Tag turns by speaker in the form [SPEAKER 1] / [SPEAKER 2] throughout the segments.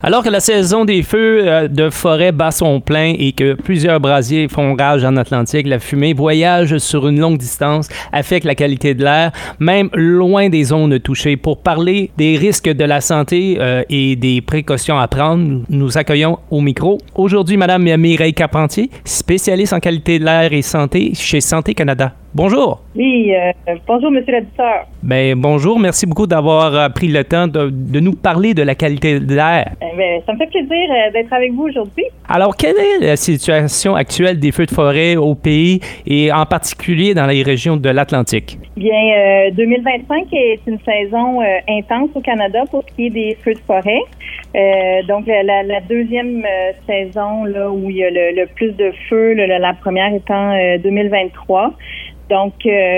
[SPEAKER 1] Alors que la saison des feux de forêt bat son plein et que plusieurs brasiers font rage en Atlantique, la fumée voyage sur une longue distance, affecte la qualité de l'air, même loin des zones touchées. Pour parler des risques de la santé et des précautions à prendre, nous accueillons au micro aujourd'hui Mme Mireille Carpentier, spécialiste en qualité de l'air et santé chez Santé Canada. Bonjour.
[SPEAKER 2] Oui, bonjour, monsieur l'auditeur.
[SPEAKER 1] Ben, bonjour, merci beaucoup d'avoir pris le temps de nous parler de la qualité de l'air.
[SPEAKER 2] Ça me fait plaisir d'être avec vous aujourd'hui.
[SPEAKER 1] Alors, quelle est la situation actuelle des feux de forêt au pays et en particulier dans les régions de l'Atlantique?
[SPEAKER 2] Bien, 2025 est une saison intense au Canada pour ce qui est des feux de forêt. Donc, la deuxième saison là où il y a le plus de feux, la première étant 2023. Donc,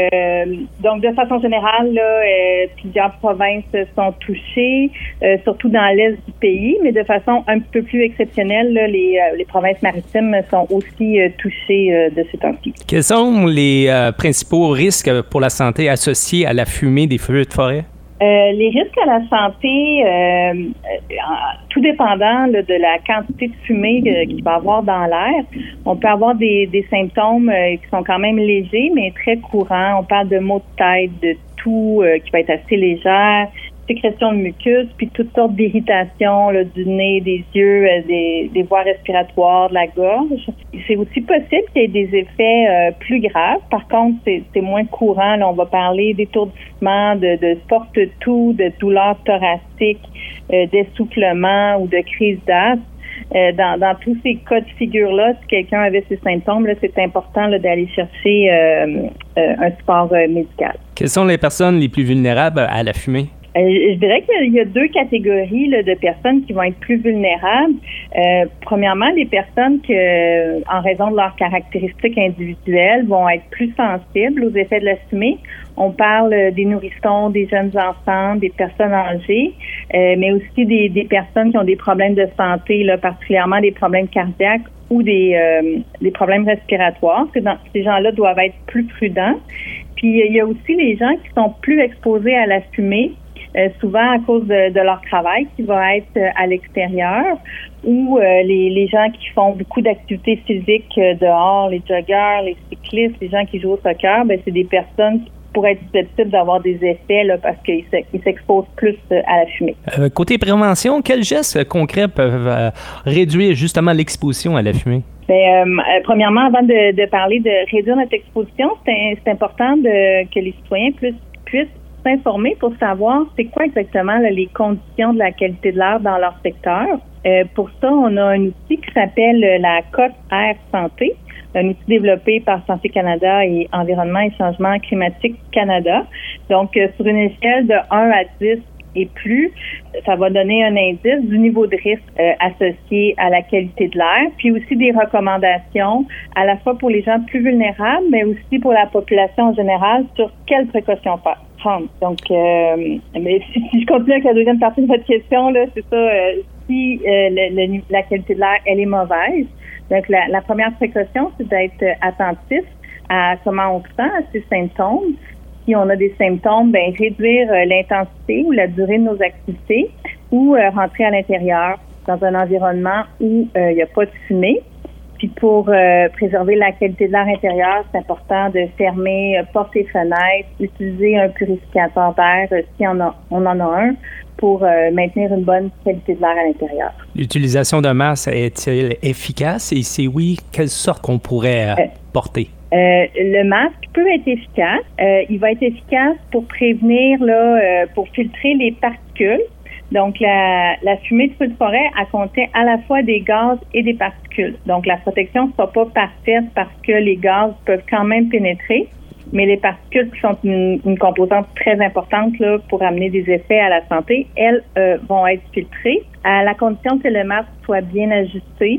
[SPEAKER 2] de façon générale, là, plusieurs provinces sont touchées, surtout dans l'est du pays, mais de façon un peu plus exceptionnelle, là, les provinces maritimes sont aussi touchées de ces temps-ci.
[SPEAKER 1] Quels sont les principaux risques pour la santé associés à la fumée des feux de forêt?
[SPEAKER 2] Les risques à la santé, tout dépendant là, de la quantité de fumée qu'il va y avoir dans l'air, on peut avoir des symptômes qui sont quand même légers, mais très courants. On parle de maux de tête, de toux qui va être assez légère, sécrétion de mucus, puis toutes sortes d'irritations là, du nez, des yeux, des voies respiratoires, de la gorge. C'est aussi possible qu'il y ait des effets plus graves. Par contre, c'est moins courant. Là, on va parler d'étourdissement, de fortes toux, de douleurs thoraciques, d'essoufflement ou de crise d'asthme. Dans tous ces cas de figure-là, si quelqu'un avait ces symptômes, là, c'est important là, d'aller chercher un support médical.
[SPEAKER 1] Quelles sont les personnes les plus vulnérables à la fumée?
[SPEAKER 2] Je dirais qu'il y a deux catégories là, de personnes qui vont être plus vulnérables. Premièrement, les personnes qui, en raison de leurs caractéristiques individuelles, vont être plus sensibles aux effets de la fumée. On parle des nourrissons, des jeunes enfants, des personnes âgées, mais aussi des personnes qui ont des problèmes de santé, là, particulièrement des problèmes cardiaques ou des problèmes respiratoires. Ces gens-là doivent être plus prudents. Puis, il y a aussi les gens qui sont plus exposés à la fumée, souvent à cause de leur travail qui va être à l'extérieur, ou les gens qui font beaucoup d'activités physiques dehors, les joggeurs, les cyclistes, les gens qui jouent au soccer, ben c'est des personnes qui pourraient être susceptibles d'avoir des effets là, parce qu'ils s'exposent plus à la fumée.
[SPEAKER 1] Côté prévention, quels gestes concrets peuvent réduire justement l'exposition à la fumée?
[SPEAKER 2] Premièrement, avant de parler de réduire notre exposition, c'est important que les citoyens puissent s'informer pour savoir c'est quoi exactement là, les conditions de la qualité de l'air dans leur secteur. Pour ça, on a un outil qui s'appelle la cote Air Santé, un outil développé par Santé Canada et Environnement et Changement Climatique Canada. Donc, sur une échelle de 1 à 10 et plus, ça va donner un indice du niveau de risque associé à la qualité de l'air, puis aussi des recommandations à la fois pour les gens plus vulnérables, mais aussi pour la population en général sur quelles précautions prendre. Donc, mais si je continue avec la deuxième partie de votre question, là, c'est ça, si la qualité de l'air, elle est mauvaise, donc la première précaution, c'est d'être attentif à comment on se sent, à ses symptômes. Si on a des symptômes, ben réduire l'intensité ou la durée de nos activités ou rentrer à l'intérieur dans un environnement où il n'y a pas de fumée. Puis pour préserver la qualité de l'air intérieur, c'est important de fermer portes et fenêtres, utiliser un purificateur d'air si on en a un pour maintenir une bonne qualité de l'air à l'intérieur.
[SPEAKER 1] L'utilisation d'un masque est-il efficace? Et si oui, quelle sorte qu'on pourrait porter?
[SPEAKER 2] Le masque peut être efficace. Il va être efficace pour prévenir, là, pour filtrer les particules. Donc, la fumée de feu de forêt, elle contient à la fois des gaz et des particules. Donc, la protection ne sera pas parfaite parce que les gaz peuvent quand même pénétrer, mais les particules qui sont une composante très importante là, pour amener des effets à la santé, elles vont être filtrées à la condition que le masque soit bien ajusté.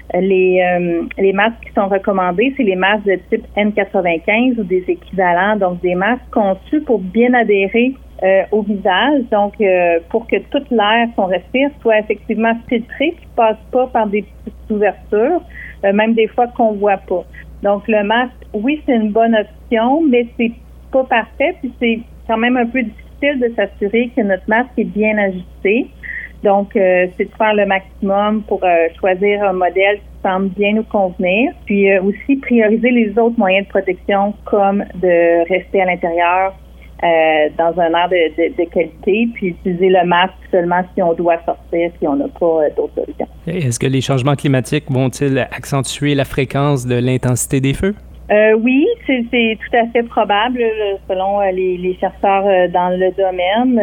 [SPEAKER 2] Les masques qui sont recommandés, c'est les masques de type N95 ou des équivalents, donc des masques conçus pour bien adhérer au visage, donc pour que tout l'air qu'on respire soit effectivement filtré, qui ne passe pas par des petites ouvertures, même des fois qu'on ne voit pas. Donc le masque, oui, c'est une bonne option, mais c'est pas parfait, puis c'est quand même un peu difficile de s'assurer que notre masque est bien ajusté. Donc, c'est de faire le maximum pour choisir un modèle qui semble bien nous convenir. Puis aussi prioriser les autres moyens de protection comme de rester à l'intérieur dans un air de qualité, puis utiliser le masque seulement si on doit sortir, si on n'a pas d'autres solutions.
[SPEAKER 1] Est-ce que les changements climatiques vont-ils accentuer la fréquence de l'intensité des feux?
[SPEAKER 2] Oui, c'est tout à fait probable, selon les chercheurs dans le domaine.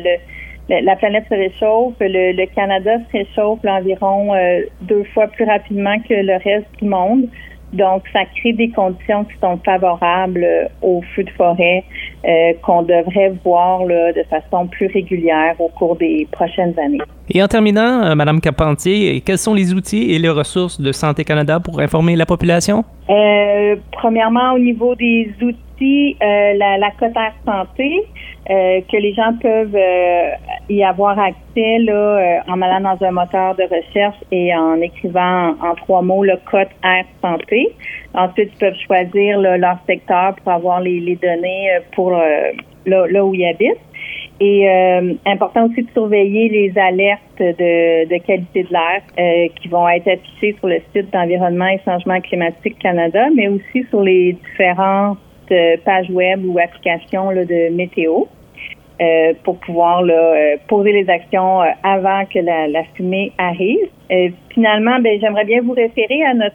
[SPEAKER 2] La planète se réchauffe, le Canada se réchauffe environ 2 fois plus rapidement que le reste du monde. Donc, ça crée des conditions qui sont favorables aux feux de forêt qu'on devrait voir là, de façon plus régulière au cours des prochaines années.
[SPEAKER 1] Et en terminant, Mme Carpentier, quels sont les outils et les ressources de Santé Canada pour informer la population?
[SPEAKER 2] Premièrement, au niveau des outils, la cote Air Santé, que les gens peuvent y avoir accès là, en allant dans un moteur de recherche et en écrivant en 3 mots le code Air Santé. Ensuite, ils peuvent choisir là, leur secteur pour avoir les données pour là où ils habitent. Et important aussi de surveiller les alertes de qualité de l'air qui vont être affichées sur le site d'Environnement et Changement climatique Canada, mais aussi sur les différentes pages web ou applications là, de météo pour pouvoir là, poser les actions avant que la fumée arrive. Finalement, j'aimerais bien vous référer à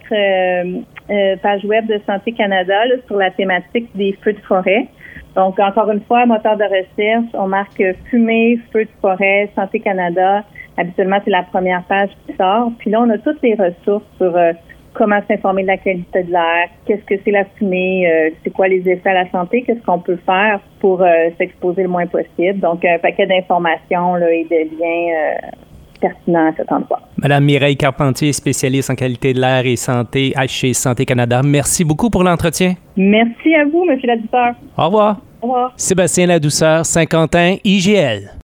[SPEAKER 2] notre page web de Santé Canada là, sur la thématique des feux de forêt. Donc, encore une fois, moteur de recherche, on marque fumée, feu de forêt, Santé Canada. Habituellement, c'est la première page qui sort. Puis là, on a toutes les ressources sur comment s'informer de la qualité de l'air, qu'est-ce que c'est la fumée, c'est quoi les effets à la santé, qu'est-ce qu'on peut faire pour s'exposer le moins possible. Donc, un paquet d'informations là, et de liens pertinents à cet endroit.
[SPEAKER 1] Madame Mireille Carpentier, spécialiste en qualité de l'air et santé chez Santé Canada, merci beaucoup pour l'entretien.
[SPEAKER 2] Merci à vous, M. l'auditeur.
[SPEAKER 1] Au revoir.
[SPEAKER 2] Au revoir.
[SPEAKER 1] Sébastien Ladouceur, Saint-Quentin, IGL.